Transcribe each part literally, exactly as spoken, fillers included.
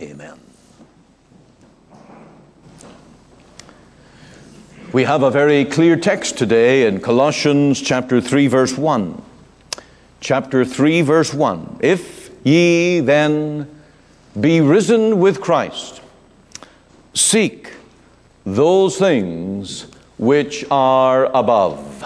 Amen. We have a very clear text today in Colossians chapter three, verse one. Chapter three, verse one. If ye then be risen with Christ, seek those things which are above.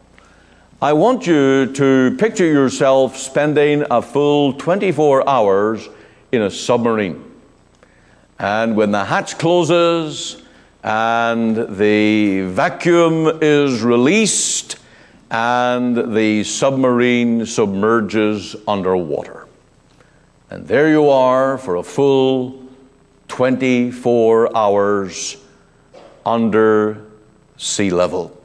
I want you to picture yourself spending a full twenty-four hours in a submarine. And when the hatch closes and the vacuum is released and the submarine submerges underwater. And there you are for a full twenty-four hours under sea level.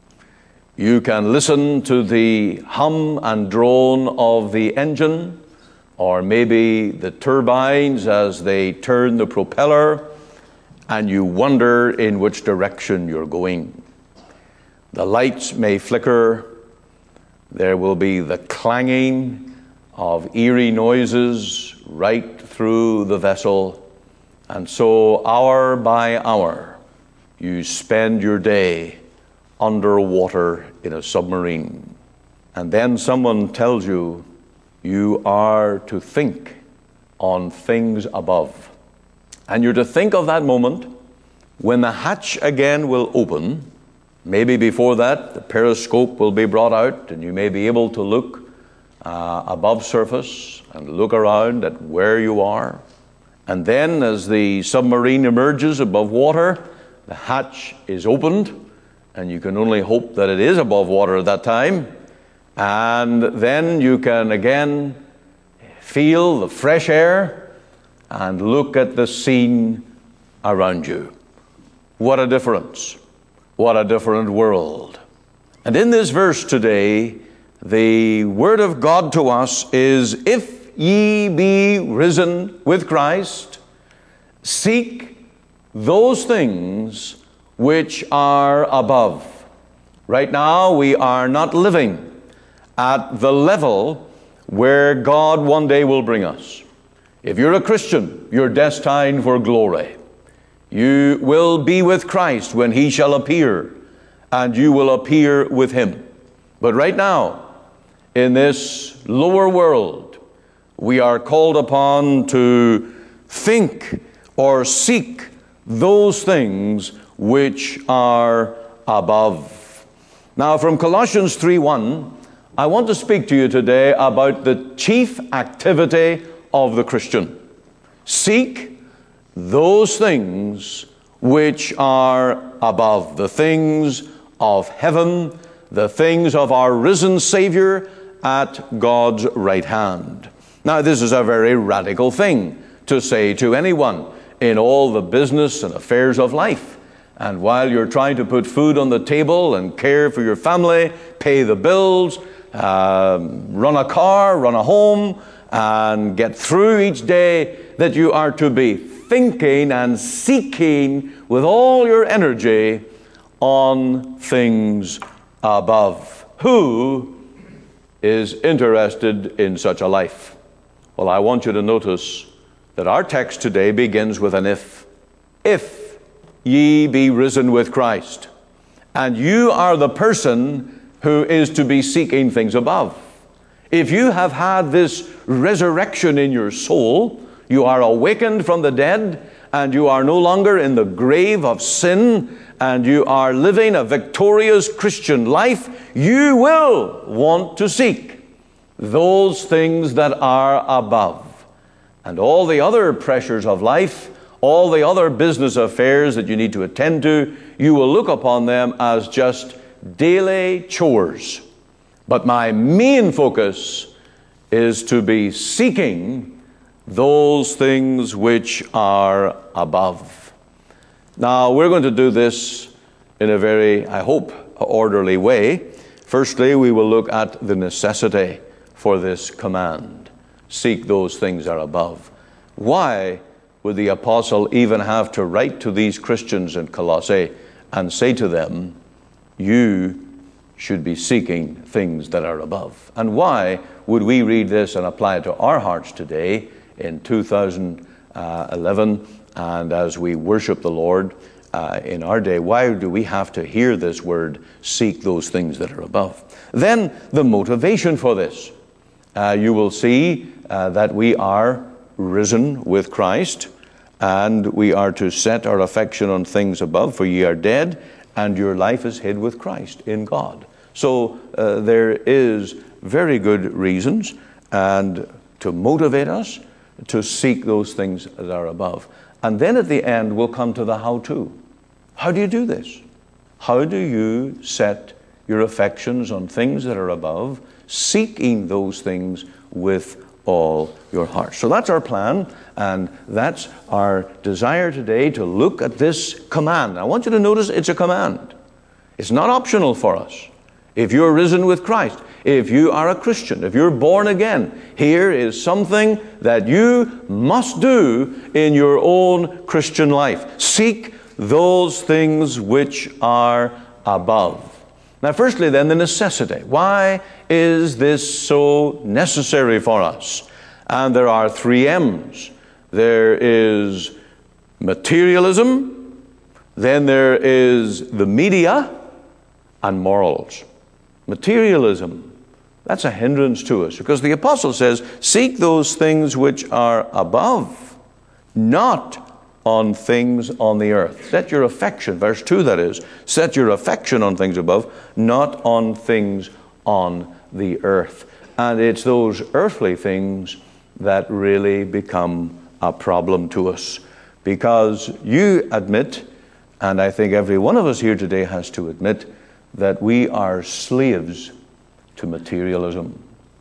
You can listen to the hum and drone of the engine, or maybe the turbines as they turn the propeller, and you wonder in which direction you're going. The lights may flicker. There will be the clanging of eerie noises right through the vessel. And so hour by hour, you spend your day underwater in a submarine. And then someone tells you, you are to think on things above. And you're to think of that moment when the hatch again will open. Maybe before that, the periscope will be brought out, and you may be able to look uh, above surface and look around at where you are. And then as the submarine emerges above water, the hatch is opened, and you can only hope that it is above water at that time. And then you can again feel the fresh air and look at the scene around you. What a difference. What a different world. And in this verse today, the word of God to us is, if ye be risen with Christ, seek those things which are above. Right now, we are not living at the level where God one day will bring us. If you're a Christian, you're destined for glory. You will be with Christ when he shall appear, and you will appear with him. But right now, in this lower world, we are called upon to think or seek those things which are above. Now, from Colossians three one, I want to speak to you today about the chief activity of the Christian. Seek those things which are above, the things of heaven, the things of our risen Savior at God's right hand. Now, this is a very radical thing to say to anyone in all the business and affairs of life. And while you're trying to put food on the table and care for your family, pay the bills, uh, run a car, run a home, and get through each day, that you are to be thinking and seeking with all your energy on things above. Who is interested in such a life? Well, I want you to notice that our text today begins with an if. If ye be risen with Christ. And you are the person who is to be seeking things above. If you have had this resurrection in your soul, you are awakened from the dead, and you are no longer in the grave of sin, and you are living a victorious Christian life, you will want to seek those things that are above. And all the other pressures of life, all the other business affairs that you need to attend to, you will look upon them as just daily chores. But my main focus is to be seeking those things which are above. Now, we're going to do this in a very, I hope, orderly way. Firstly, we will look at the necessity for this command. Seek those things that are above. Why would the apostle even have to write to these Christians in Colossae and say to them, you should be seeking things that are above? And why would we read this and apply it to our hearts today in two thousand uh, eleven, and as we worship the Lord uh, in our day, why do we have to hear this word, seek those things that are above? Then the motivation for this. Uh, you will see uh, that we are risen with Christ, and we are to set our affection on things above, for ye are dead, and your life is hid with Christ in God. So uh, there is very good reasons and to motivate us to seek those things that are above. And then at the end, we'll come to the how-to. How do you do this? How do you set your affections on things that are above, seeking those things with all your heart? So that's our plan, and that's our desire today, to look at this command. I want you to notice it's a command. It's not optional for us. If you're risen with Christ, if you are a Christian, if you're born again, here is something that you must do in your own Christian life. Seek those things which are above. Now, firstly, then, the necessity. Why is this so necessary for us? And there are three M's. There is materialism, then there is the media, and morals. Materialism, that's a hindrance to us, because the apostle says, seek those things which are above, not on things on the earth. Set your affection, verse two that is, set your affection on things above, not on things on the earth. And it's those earthly things that really become a problem to us, because you admit, and I think every one of us here today has to admit, that we are slaves to materialism.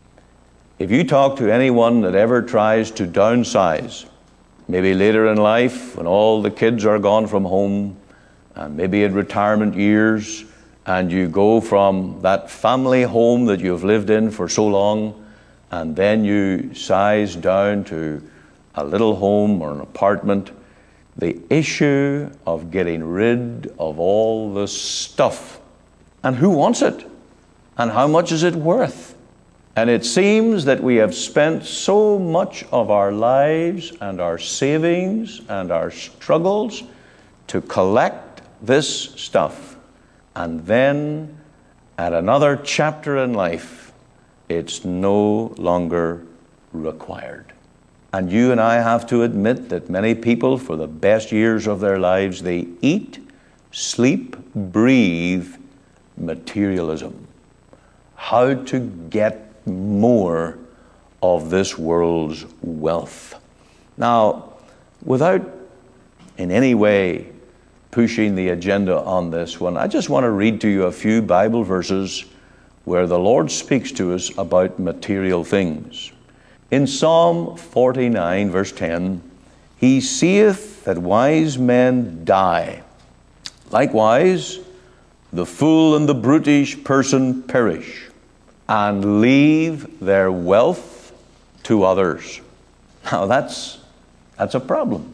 If you talk to anyone that ever tries to downsize, maybe later in life when all the kids are gone from home, and maybe in retirement years, and you go from that family home that you've lived in for so long, and then you size down to a little home or an apartment, the issue of getting rid of all the stuff, and who wants it, and how much is it worth? And it seems that we have spent so much of our lives and our savings and our struggles to collect this stuff. And then at another chapter in life, it's no longer required. And you and I have to admit that many people, for the best years of their lives, they eat, sleep, breathe materialism. How to get more of this world's wealth. Now, without in any way pushing the agenda on this one, I just want to read to you a few Bible verses where the Lord speaks to us about material things. In Psalm forty-nine, verse ten, He seeth that wise men die. Likewise, the fool and the brutish person perish, and leave their wealth to others. Now that's, that's a problem.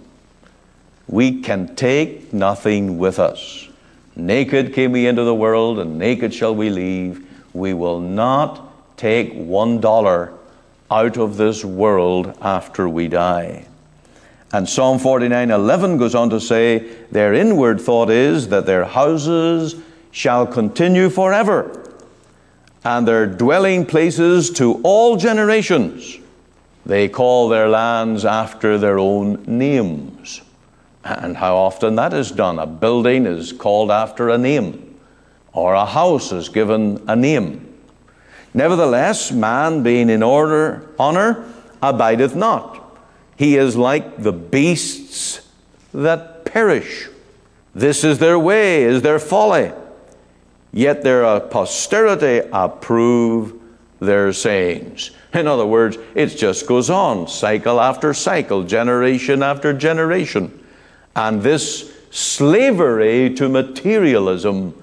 We can take nothing with us. Naked came we into the world, and naked shall we leave. We will not take one dollar out of this world after we die. And Psalm forty-nine eleven goes on to say, their inward thought is that their houses shall continue forever, and their dwelling places to all generations. They call their lands after their own names. And how often that is done. A building is called after a name, or a house is given a name. Nevertheless, man being in order, honor, abideth not. He is like the beasts that perish. This is their way, is their folly. Yet their posterity approve their sayings. In other words, it just goes on, cycle after cycle, generation after generation. And this slavery to materialism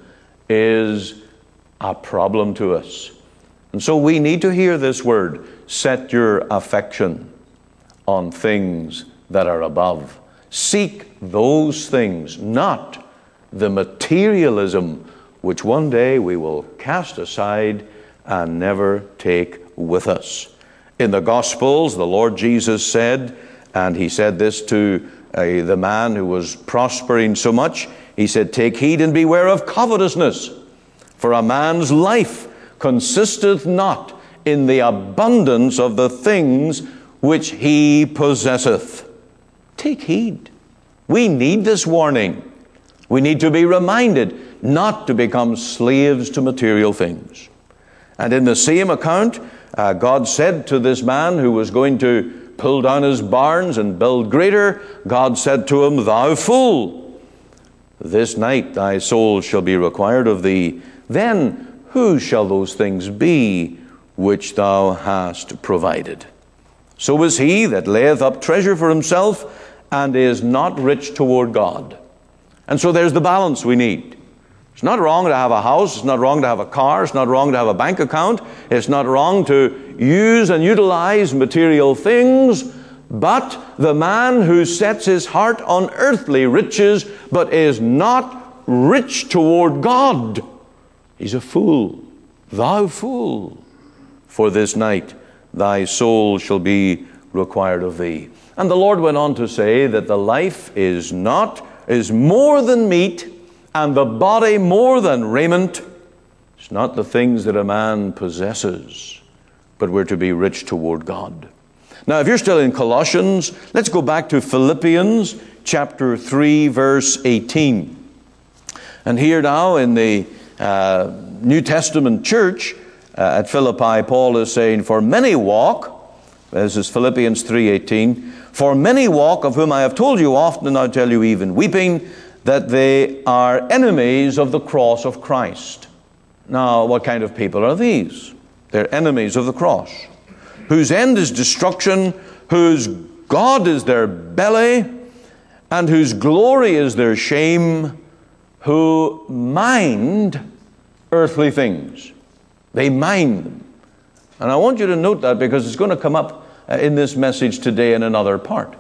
is a problem to us. And so we need to hear this word, set your affection on things that are above. Seek those things, not the materialism which one day we will cast aside and never take with us. In the Gospels, the Lord Jesus said, And he said this to uh, the man who was prospering so much. He said, "Take heed and beware of covetousness, for a man's life consisteth not in the abundance of the things which he possesseth." Take heed. We need this warning. We need to be reminded not to become slaves to material things. And in the same account, uh, God said to this man who was going to pull down his barns and build greater, God said to him, "Thou fool, this night thy soul shall be required of thee. Then who shall those things be which thou hast provided? So is he that layeth up treasure for himself, and is not rich toward God." And so there's the balance we need. It's not wrong to have a house. It's not wrong to have a car. It's not wrong to have a bank account. It's not wrong to use and utilize material things. But the man who sets his heart on earthly riches, but is not rich toward God, he's a fool. Thou fool, for this night thy soul shall be required of thee. And the Lord went on to say that the life is not, is more than meat, and the body more than raiment. It's not the things that a man possesses, but we're to be rich toward God. Now, if you're still in Colossians, let's go back to Philippians chapter three, verse eighteen. And here now in the uh, New Testament church uh, at Philippi, Paul is saying, "For many walk," this is Philippians three eighteen, "for many walk, of whom I have told you often, and I tell you even weeping, that they are enemies of the cross of Christ." Now, what kind of people are these? They're enemies of the cross, whose end is destruction, whose God is their belly, and whose glory is their shame, who mind earthly things. They mind them. And I want you to note that, because it's going to come up in this message today in another part.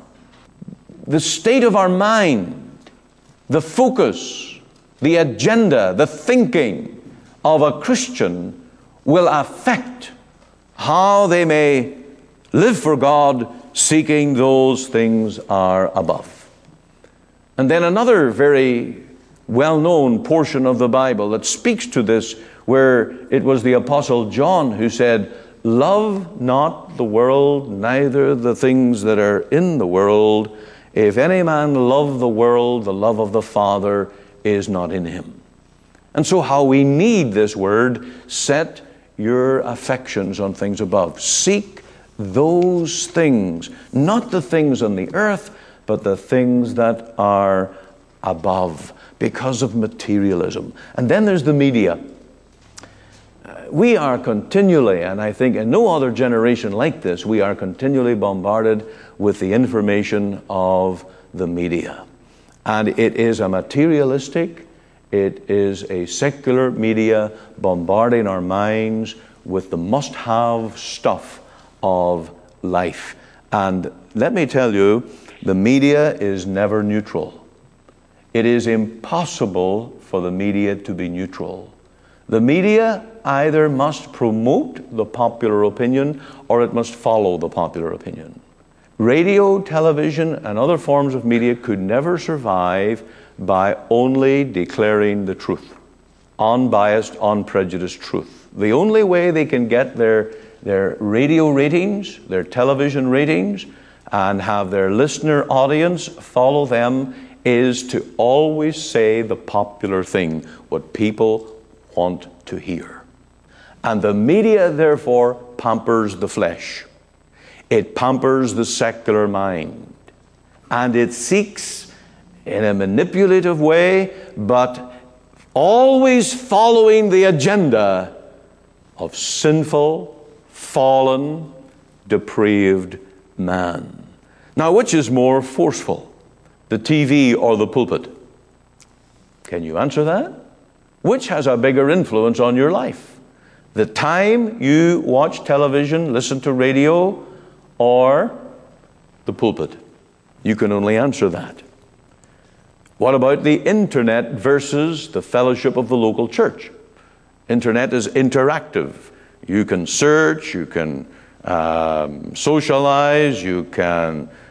The state of our mind, the focus, the agenda, the thinking of a Christian will affect how they may live for God, seeking those things are above. And then another very well-known portion of the Bible that speaks to this, where it was the Apostle John who said, "Love not the world, neither the things that are in the world. If any man love the world, the love of the Father is not in him." And so how we need this word, set your affections on things above. Seek those things, not the things on the earth, but the things that are above, because of materialism. And then there's the media. We are continually, and I think in no other generation like this, we are continually bombarded with the information of the media. And it is a materialistic, it is a secular media bombarding our minds with the must-have stuff of life. And let me tell you, the media is never neutral. It is impossible for the media to be neutral. The media either must promote the popular opinion, or it must follow the popular opinion. Radio, television, and other forms of media could never survive by only declaring the truth. Unbiased, unprejudiced truth. The only way they can get their, their radio ratings, their television ratings, and have their listener audience follow them is to always say the popular thing, what people want to hear. And the media, therefore, pampers the flesh. It pampers the secular mind. And it seeks, in a manipulative way, but always following the agenda of sinful, fallen, depraved man. Now, which is more forceful, the T V or the pulpit? Can you answer that? Which has a bigger influence on your life? The time you watch television, listen to radio, or the pulpit? You can only answer that. What about the internet versus the fellowship of the local church? Internet is interactive. You can search, you can um, socialize, you can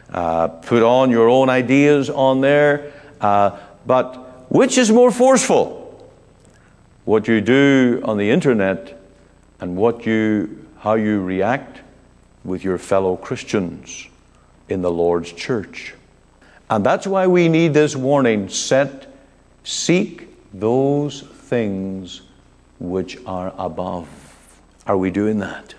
uh, put on your own ideas on there. Uh, but which is more forceful? What you do on the internet and what you, how you react with your fellow Christians in the Lord's church. And that's why we need this warning. Set, seek those things which are above. Are we doing that?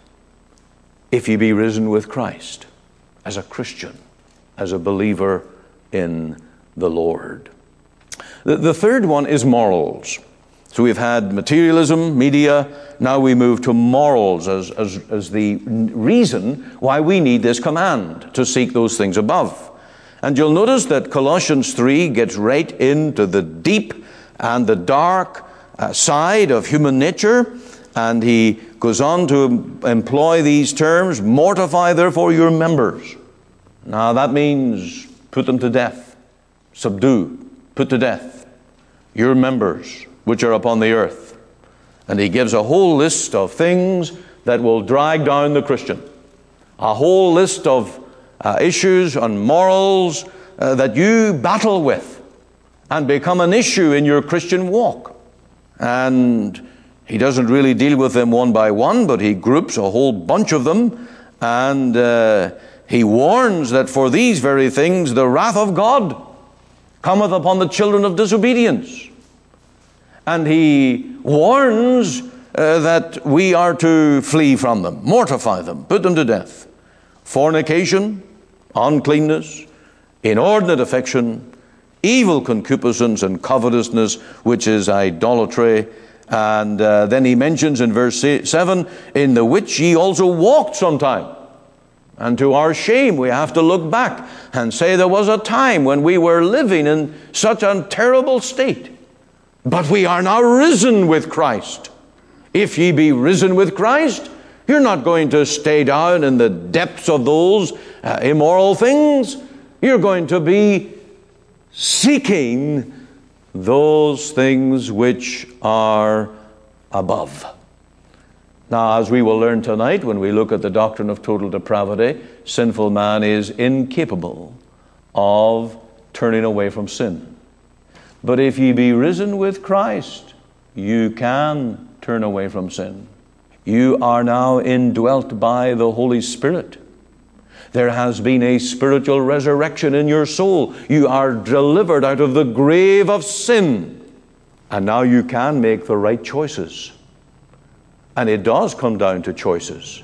If ye be risen with Christ, as a Christian, as a believer in the Lord. The, the third one is morals. So we've had materialism, media, now we move to morals as, as, as the reason why we need this command to seek those things above. And you'll notice that Colossians three gets right into the deep and the dark uh, side of human nature, and he goes on to employ these terms: mortify therefore your members. Now that means put them to death, subdue, put to death your members which are upon the earth. And he gives a whole list of things that will drag down the Christian. A whole list of uh, issues and morals uh, that you battle with and become an issue in your Christian walk. And he doesn't really deal with them one by one, but he groups a whole bunch of them, and uh, he warns that for these very things the wrath of God cometh upon the children of disobedience. And he warns uh, that we are to flee from them, mortify them, put them to death. Fornication, uncleanness, inordinate affection, evil concupiscence, and covetousness, which is idolatry. And uh, then he mentions in verse seven, in the which ye also walked sometime. And to our shame, we have to look back and say there was a time when we were living in such a terrible state. But we are now risen with Christ. If ye be risen with Christ, you're not going to stay down in the depths of those uh, immoral things. You're going to be seeking those things which are above. Now, as we will learn tonight when we look at the doctrine of total depravity, sinful man is incapable of turning away from sin. But if ye be risen with Christ, you can turn away from sin. You are now indwelt by the Holy Spirit. There has been a spiritual resurrection in your soul. You are delivered out of the grave of sin. And now you can make the right choices. And it does come down to choices.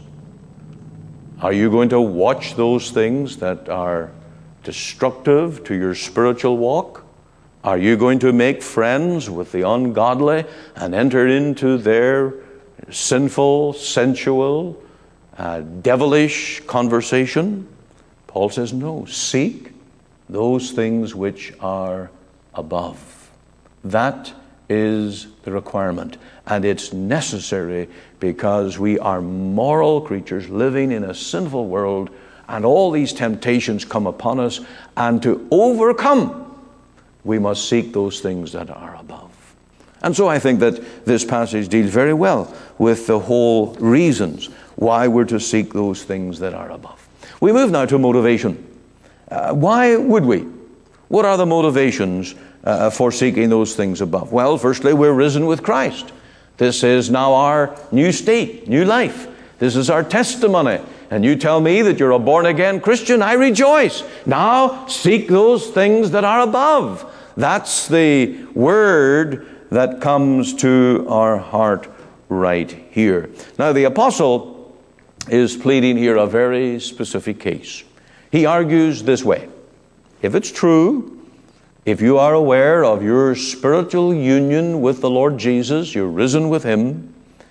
Are you going to watch those things that are destructive to your spiritual walk? Are you going to make friends with the ungodly and enter into their sinful, sensual, uh, devilish conversation? Paul says, no, seek those things which are above. That is the requirement. And it's necessary because we are moral creatures living in a sinful world, and all these temptations come upon us, and to overcome, we must seek those things that are above. And so I think that this passage deals very well with the whole reasons why we're to seek those things that are above. We move now to motivation. Uh, why would we? What are the motivations uh, for seeking those things above? Well, firstly, we're risen with Christ. This is now our new state, new life. This is our testimony. And you tell me that you're a born-again Christian, I rejoice. Now seek those things that are above. That's the word that comes to our heart right here. Now the apostle is pleading here a very specific case. He argues this way: if it's true, if you are aware of your spiritual union with the Lord Jesus, you're risen with Him,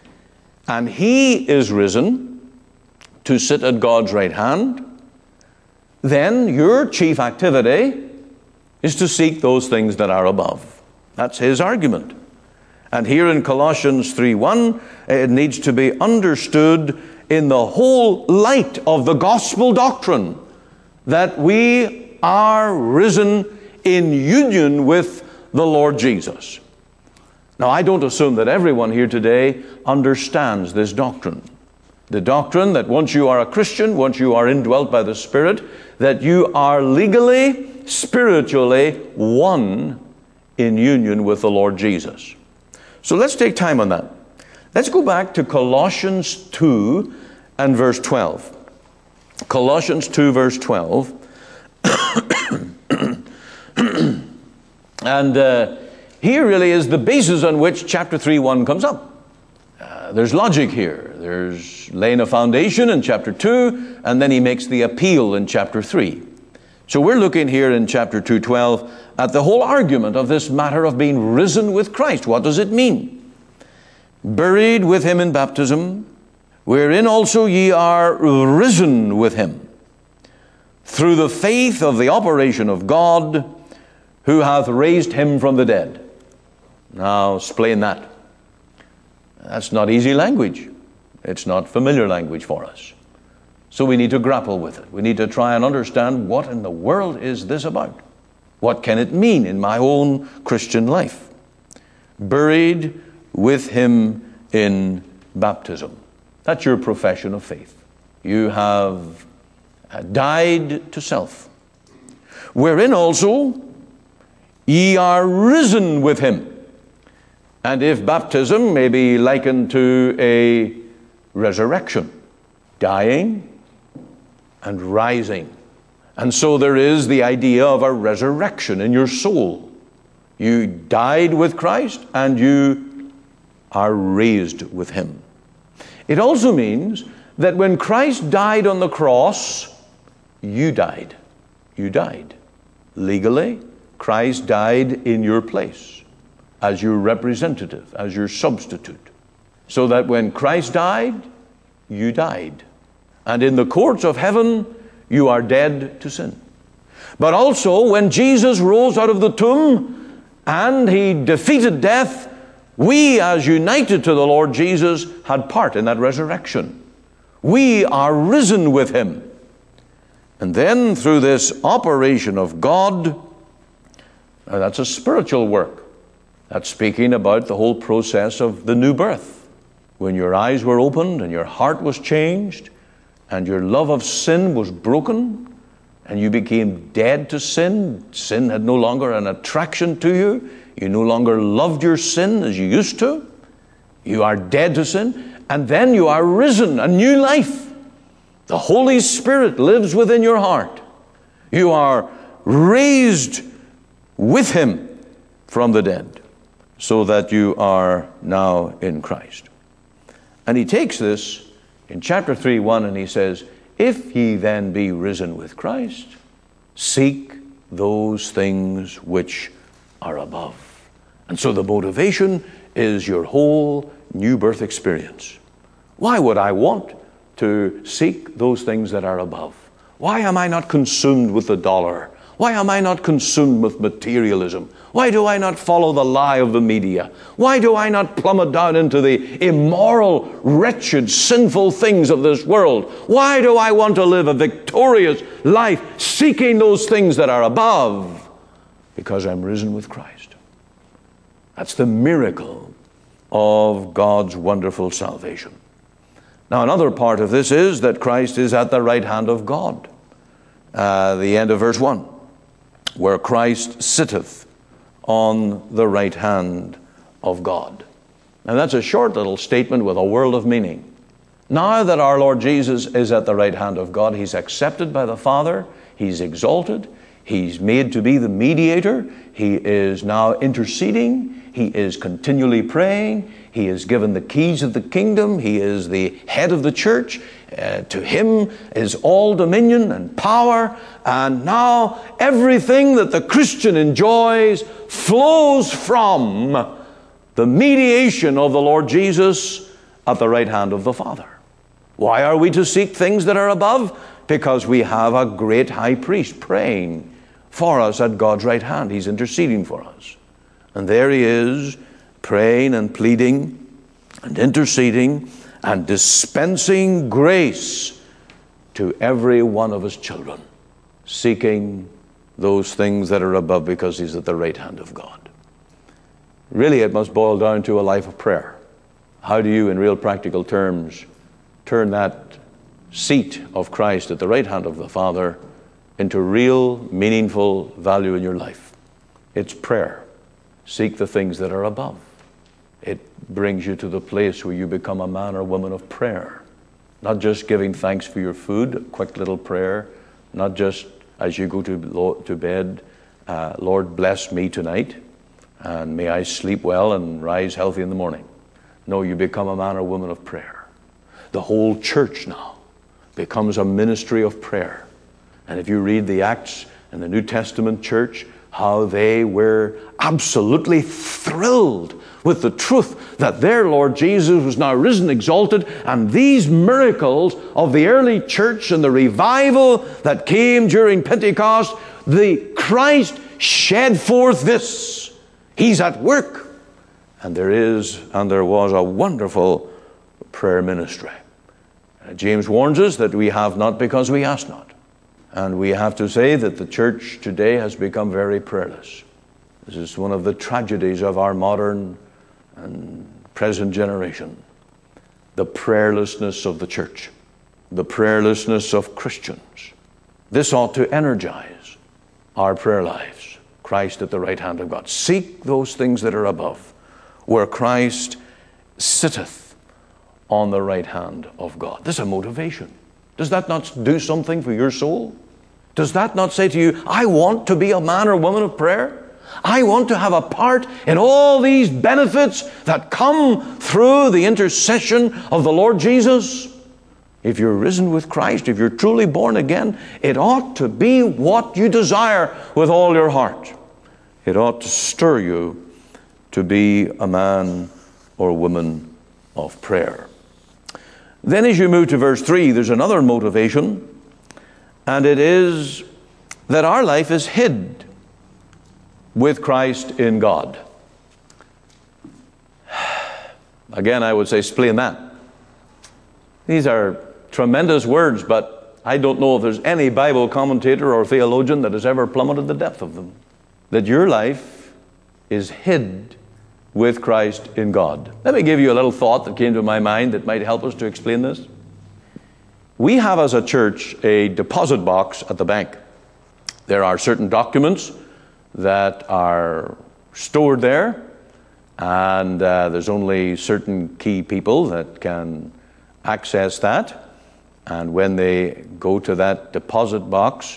and He is risen to sit at God's right hand, then your chief activity is to seek those things that are above. That's his argument. And here in Colossians three one, it needs to be understood in the whole light of the gospel doctrine that we are risen in union with the Lord Jesus. Now, I don't assume that everyone here today understands this doctrine. The doctrine that once you are a Christian, once you are indwelt by the Spirit, that you are legally, spiritually one in union with the Lord Jesus. So let's take time on that. Let's go back to Colossians two and verse twelve. Colossians two verse twelve. And uh, here really is the basis on which chapter three one comes up. Uh, there's logic here. There's laying a foundation in chapter two, and then he makes the appeal in chapter three. So we're looking here in chapter two twelve at the whole argument of this matter of being risen with Christ. What does it mean? Buried with him in baptism, wherein also ye are risen with him, through the faith of the operation of God, who hath raised him from the dead. Now, explain that. That's not easy language. It's not familiar language for us. So we need to grapple with it. We need to try and understand, what in the world is this about? What can it mean in my own Christian life? Buried with him in baptism. That's your profession of faith. You have died to self. Wherein also ye are risen with him. And if baptism may be likened to a resurrection, dying and rising. And so there is the idea of a resurrection in your soul. You died with Christ and you are raised with him. It also means that when Christ died on the cross, you died. You died. Legally, Christ died in your place as your representative, as your substitute. So that when Christ died, you died. And in the courts of heaven, you are dead to sin. But also, when Jesus rose out of the tomb and he defeated death, we, as united to the Lord Jesus, had part in that resurrection. We are risen with him. And then through this operation of God, now that's a spiritual work. That's speaking about the whole process of the new birth. When your eyes were opened and your heart was changed and your love of sin was broken and you became dead to sin. Sin had no longer an attraction to you. You no longer loved your sin as you used to. You are dead to sin. And then you are risen, a new life. The Holy Spirit lives within your heart. You are raised with him from the dead, so that you are now in Christ. And he takes this in chapter three one and he says, if ye then be risen with Christ, seek those things which are above. And so the motivation is your whole new birth experience. Why would I want to seek those things that are above? Why am I not consumed with the dollar? Why am I not consumed with materialism? Why do I not follow the lie of the media? Why do I not plummet down into the immoral, wretched, sinful things of this world? Why do I want to live a victorious life seeking those things that are above? Because I'm risen with Christ. That's the miracle of God's wonderful salvation. Now, another part of this is that Christ is at the right hand of God. Uh, the end of verse one, where Christ sitteth on the right hand of God. Now, that's a short little statement with a world of meaning. Now that our Lord Jesus is at the right hand of God, he's accepted by the Father, he's exalted, he's made to be the mediator, he is now interceding, he is continually praying, he is given the keys of the kingdom, he is the head of the church. Uh, to him is all dominion and power, and now everything that the Christian enjoys flows from the mediation of the Lord Jesus at the right hand of the Father. Why are we to seek things that are above? Because we have a great high priest praying for us at God's right hand. He's interceding for us. And there he is, praying and pleading and interceding and dispensing grace to every one of his children, seeking those things that are above because he's at the right hand of God. Really, it must boil down to a life of prayer. How do you, in real practical terms, turn that seat of Christ at the right hand of the Father into real, meaningful value in your life. It's prayer. Seek the things that are above. It brings you to the place where you become a man or woman of prayer. Not just giving thanks for your food, a quick little prayer. Not just as you go to, to bed, uh, Lord, bless me tonight, and may I sleep well and rise healthy in the morning. No, you become a man or woman of prayer. The whole church now becomes a ministry of prayer. And if you read the Acts in the New Testament church, how they were absolutely thrilled with the truth that their Lord Jesus was now risen, exalted, and these miracles of the early church and the revival that came during Pentecost, the Christ shed forth this. He's at work. And there is, and there was a wonderful prayer ministry. Uh, James warns us that we have not because we ask not. And we have to say that the church today has become very prayerless. This is one of the tragedies of our modern and present generation. The prayerlessness of the church. The prayerlessness of Christians. This ought to energize our prayer lives. Christ at the right hand of God. Seek those things that are above, where Christ sitteth on the right hand of God. This is a motivation. Does that not do something for your soul? Does that not say to you, I want to be a man or woman of prayer? I want to have a part in all these benefits that come through the intercession of the Lord Jesus? If you're risen with Christ, if you're truly born again, it ought to be what you desire with all your heart. It ought to stir you to be a man or woman of prayer. Then as you move to verse three, there's another motivation, and it is that our life is hid with Christ in God. Again, I would say, explain that. These are tremendous words, but I don't know if there's any Bible commentator or theologian that has ever plummeted the depth of them. That your life is hid with Christ in God. Let me give you a little thought that came to my mind that might help us to explain this. We have as a church a deposit box at the bank. There are certain documents that are stored there, and uh, there's only certain key people that can access that. And when they go to that deposit box,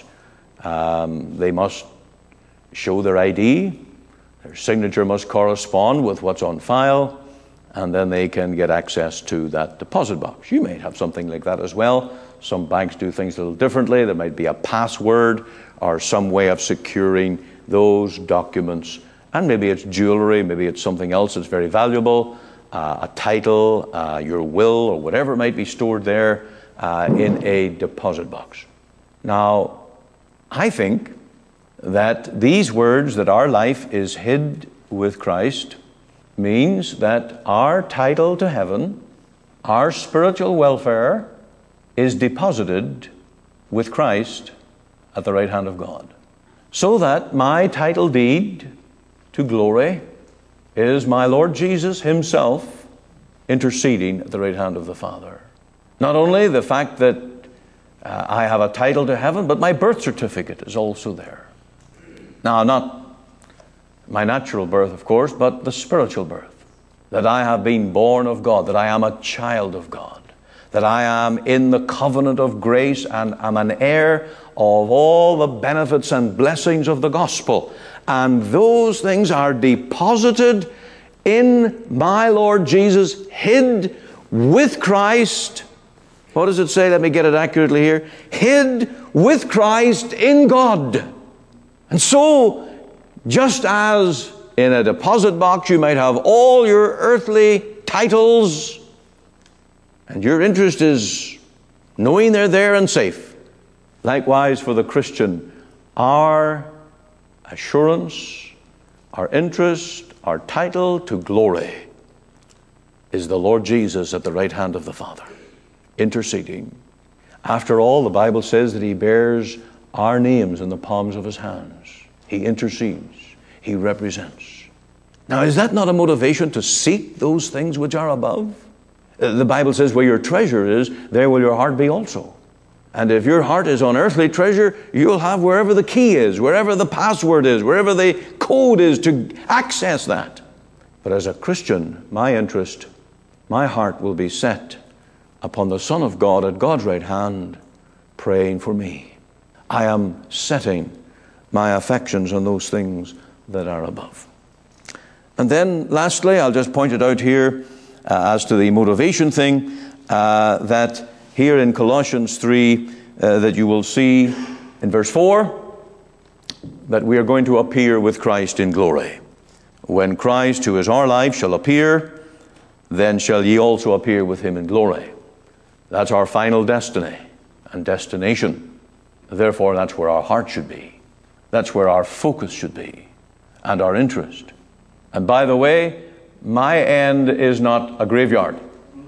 um, they must show their I D. Their signature must correspond with what's on file, and then they can get access to that deposit box. You may have something like that as well. Some banks do things a little differently. There might be a password or some way of securing those documents. And maybe it's jewelry, maybe it's something else that's very valuable, uh, a title, uh, your will, or whatever might be stored there uh, in a deposit box. Now, I think that these words, that our life is hid with Christ, means that our title to heaven, our spiritual welfare, is deposited with Christ at the right hand of God. So that my title deed to glory is my Lord Jesus himself interceding at the right hand of the Father. Not only the fact that uh, I have a title to heaven, but my birth certificate is also there. Now, not my natural birth, of course, but the spiritual birth. That I have been born of God, that I am a child of God, that I am in the covenant of grace and am an heir of all the benefits and blessings of the gospel. And those things are deposited in my Lord Jesus, hid with Christ. What does it say? Let me get it accurately here. Hid with Christ in God. And so, just as in a deposit box you might have all your earthly titles, and your interest is knowing they're there and safe, likewise for the Christian, our assurance, our interest, our title to glory is the Lord Jesus at the right hand of the Father, interceding. After all, the Bible says that he bears our names in the palms of his hands. He intercedes. He represents. Now, is that not a motivation to seek those things which are above? Uh, The Bible says where your treasure is, there will your heart be also. And if your heart is on earthly treasure, you'll have wherever the key is, wherever the password is, wherever the code is to access that. But as a Christian, my interest, my heart will be set upon the Son of God at God's right hand, praying for me. I am setting my affections on those things that are above. And then lastly, I'll just point it out here uh, as to the motivation thing, uh, that here in Colossians three, uh, that you will see in verse four, that we are going to appear with Christ in glory. When Christ, who is our life, shall appear, then shall ye also appear with him in glory. That's our final destiny and destination. Therefore, that's where our heart should be. That's where our focus should be, and our interest. And by the way, my end is not a graveyard.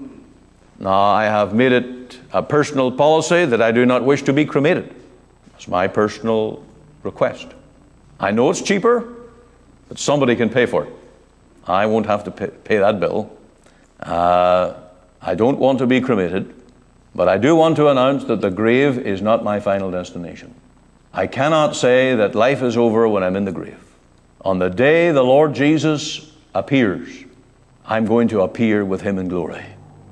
Now, I have made it a personal policy that I do not wish to be cremated. It's my personal request. I know it's cheaper, but somebody can pay for it. I won't have to pay, pay that bill. Uh, I don't want to be cremated, but I do want to announce that the grave is not my final destination. I cannot say that life is over when I'm in the grave. On the day the Lord Jesus appears, I'm going to appear with him in glory.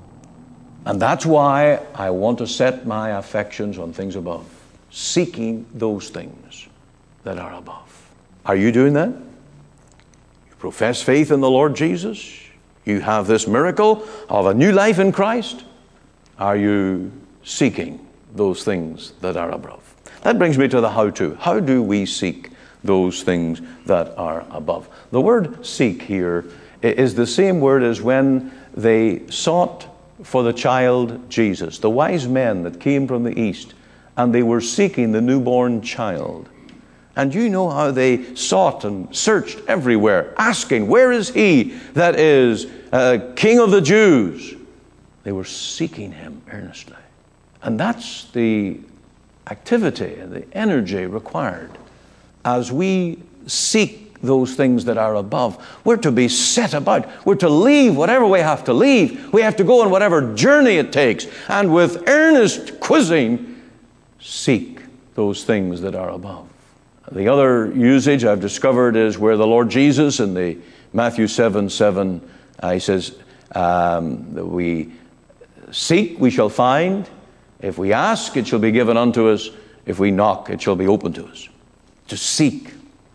And that's why I want to set my affections on things above, seeking those things that are above. Are you doing that? You profess faith in the Lord Jesus. You have this miracle of a new life in Christ. Are you seeking those things that are above? That brings me to the how-to. How do we seek those things that are above? The word seek here is the same word as when they sought for the child Jesus, the wise men that came from the east, and they were seeking the newborn child. And you know how they sought and searched everywhere, asking, where is he that is uh, King of the Jews? They were seeking him earnestly. And that's the activity and the energy required as we seek those things that are above. We're to be set about. We're to leave whatever we have to leave. We have to go on whatever journey it takes. And with earnest quizzing, seek those things that are above. The other usage I've discovered is where the Lord Jesus in the Matthew seven seven, uh, he says, um, that we seek, we shall find. If we ask, it shall be given unto us. If we knock, it shall be opened to us. To seek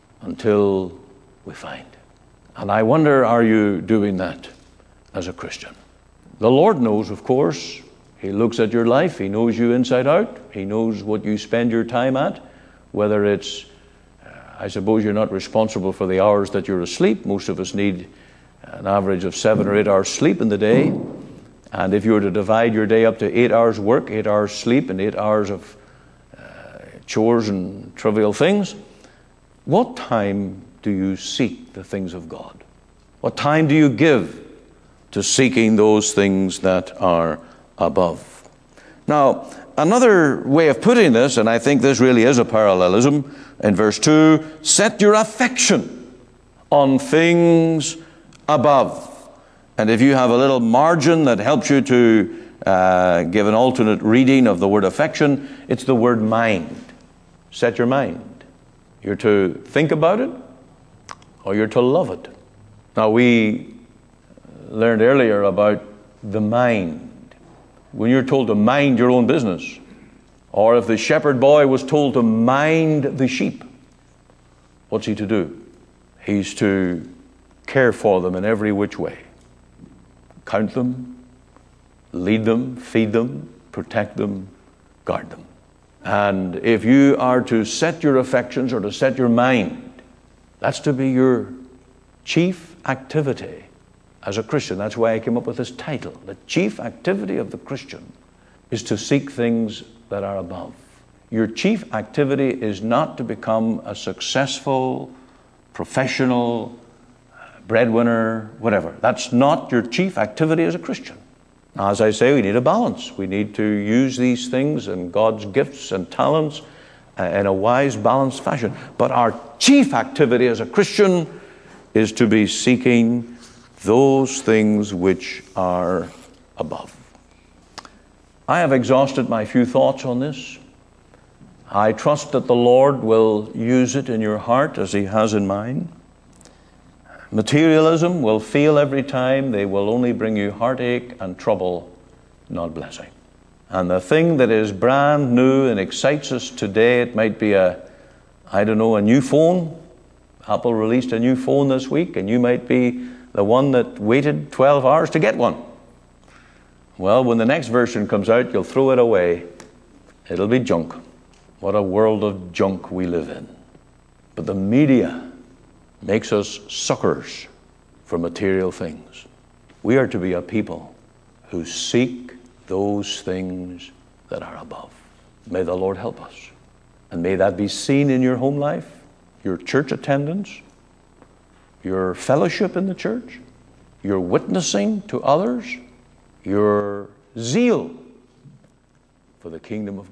until we find. And I wonder, are you doing that as a Christian? The Lord knows, of course. He looks at your life. He knows you inside out. He knows what you spend your time at, whether it's, uh, I suppose you're not responsible for the hours that you're asleep. Most of us need an average of seven or eight hours sleep in the day. And if you were to divide your day up to eight hours work, eight hours sleep, and eight hours of uh, chores and trivial things, what time do you seek the things of God? What time do you give to seeking those things that are above? Now, another way of putting this, and I think this really is a parallelism, in verse two, set your affection on things above. And if you have a little margin that helps you to uh, give an alternate reading of the word affection, it's the word mind. Set your mind. You're to think about it, or you're to love it. Now, we learned earlier about the mind. When you're told to mind your own business, or if the shepherd boy was told to mind the sheep, what's he to do? He's to care for them in every which way. Count them, lead them, feed them, protect them, guard them. And if you are to set your affections or to set your mind, that's to be your chief activity as a Christian. That's why I came up with this title. The chief activity of the Christian is to seek things that are above. Your chief activity is not to become a successful, professional, breadwinner, whatever. That's not your chief activity as a Christian. Now, as I say, we need a balance. We need to use these things and God's gifts and talents uh, in a wise, balanced fashion. But our chief activity as a Christian is to be seeking those things which are above. I have exhausted my few thoughts on this. I trust that the Lord will use it in your heart as He has in mine. Materialism will fail every time. They will only bring you heartache and trouble, not blessing. And the thing that is brand new and excites us today, it might be a, I don't know, a new phone. Apple released a new phone this week, and you might be the one that waited twelve hours to get one. Well, when the next version comes out, you'll throw it away. It'll be junk. What a world of junk we live in. But the media makes us suckers for material things. We are to be a people who seek those things that are above. May the Lord help us. And may that be seen in your home life, your church attendance, your fellowship in the church, your witnessing to others, your zeal for the kingdom of